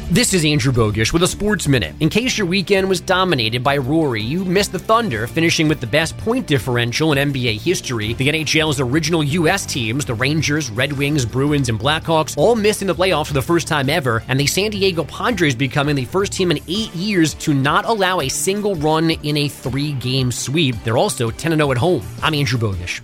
This is Andrew Bogish with a Sports Minute. In case your weekend was dominated by Rory, you missed the Thunder, finishing with the best point differential in NBA history. The NHL's original U.S. teams, the Rangers, Red Wings, Bruins, and Blackhawks, all missing the playoffs for the first time ever, and the San Diego Padres becoming the first team in 8 years to not allow a single run in a 3-game sweep. They're also 10-0 at home. I'm Andrew Bogish.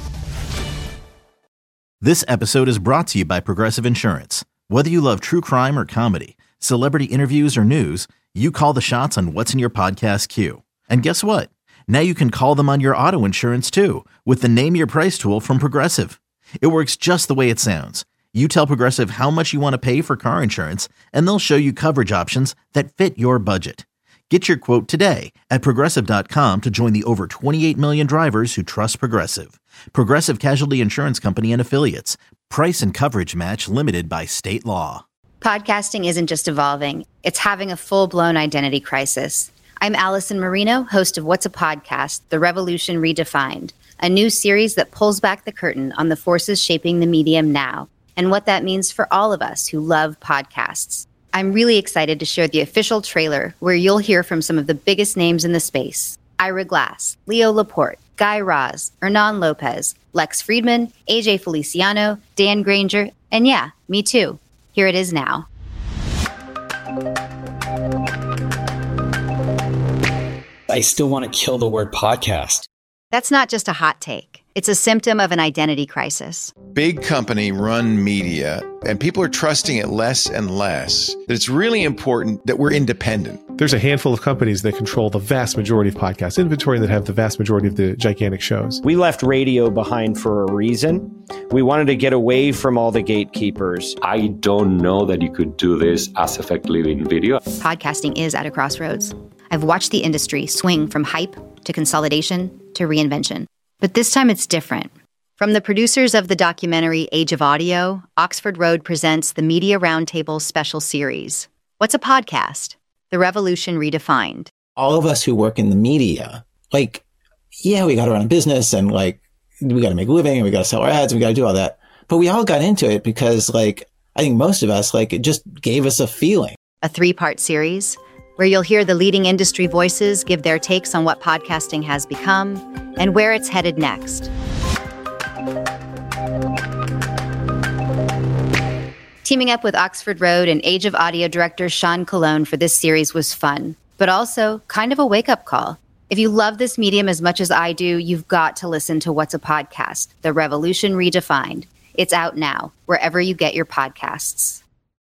This episode is brought to you by Progressive Insurance. Whether you love true crime or comedy, celebrity interviews or news, you call the shots on what's in your podcast queue. And guess what? Now you can call them on your auto insurance too with the Name Your Price tool from Progressive. It works just the way it sounds. You tell Progressive how much you want to pay for car insurance, and they'll show you coverage options that fit your budget. Get your quote today at Progressive.com to join the over 28 million drivers who trust Progressive. Progressive Casualty Insurance Company and Affiliates. Price and coverage match limited by state law. Podcasting isn't just evolving, it's having a full-blown identity crisis. I'm Allison Marino, host of What's a Podcast? The Revolution Redefined, a new series that pulls back the curtain on the forces shaping the medium now and what that means for all of us who love podcasts. I'm really excited to share the official trailer where you'll hear from some of the biggest names in the space. Ira Glass, Leo Laporte, Guy Raz, Hernan Lopez, Lex Friedman, AJ Feliciano, Dan Granger, and yeah, me too. Here it is now. I still want to kill the word podcast. That's not just a hot take. It's a symptom of an identity crisis. Big company run media, and people are trusting it less and less. That it's really important that we're independent. There's a handful of companies that control the vast majority of podcast inventory that have the vast majority of the gigantic shows. We left radio behind for a reason. We wanted to get away from all the gatekeepers. I don't know that you could do this as effectively in video. Podcasting is at a crossroads. I've watched the industry swing from hype to consolidation to reinvention. But this time it's different. From the producers of the documentary Age of Audio, Oxford Road presents the Media Roundtable special series. What's a podcast? The Revolution Redefined. All of us who work in the media, we got to run a business and we got to make a living and we got to sell our ads and we got to do all that. But we all got into it because I think most of us, it just gave us a feeling. A 3-part series where you'll hear the leading industry voices give their takes on what podcasting has become and where it's headed next. Teaming up with Oxford Road and Age of Audio director Sean Colon for this series was fun, but also kind of a wake-up call. If you love this medium as much as I do, you've got to listen to What's a Podcast? The Revolution Redefined. It's out now, wherever you get your podcasts.